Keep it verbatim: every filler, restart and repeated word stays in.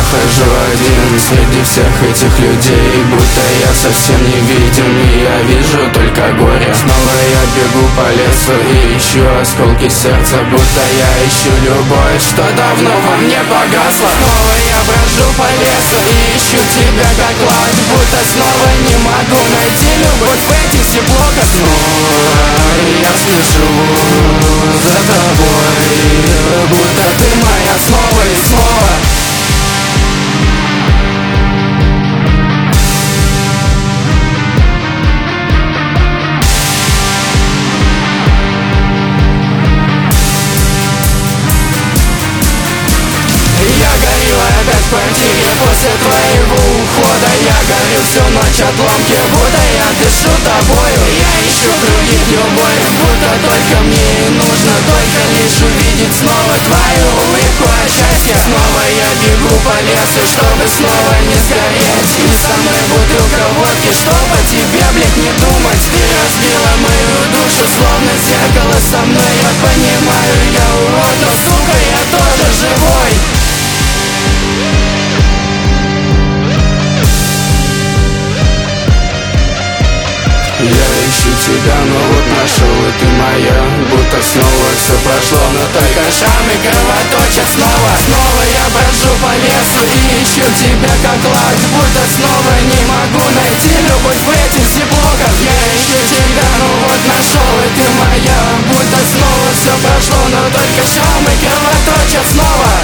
хожу один среди всех этих людей, будто я совсем не видим, и я вижу только горе. Снова я бегу по лесу и ищу осколки сердца, будто я ищу любовь, что давно во мне погасла. Снова я брожу по лесу и ищу тебя как клад, будто снова не могу найти любовь в этих всех блоках. Снова я спешу за тобой, будто ты моя снова и снова. Опять в квартире после твоего ухода. Я горю всю ночь от ломки, будто я дышу тобою. Я ищу в других любовь, будто только мне и нужно только лишь увидеть снова твою улыбку от счастья. Снова я бегу по лесу, чтобы снова не сгореть. И со мной бутылка водки, чтобы тебе, блядь, не думать. Ты разбила мою душу, словно зеркало со мной. Я понимаю, я урод, но сука, я тоже живой. Я ищу тебя, но вот нашел, и ты моя. Будто снова все прошло, но только шрамы кровоточат снова. Снова я брожу по лесу и ищу тебя как клад, будто снова не могу найти любовь в этих зиблоках. Я ищу тебя, но вот нашел, и ты моя. Будто снова все прошло, но только шрамы кровоточат снова.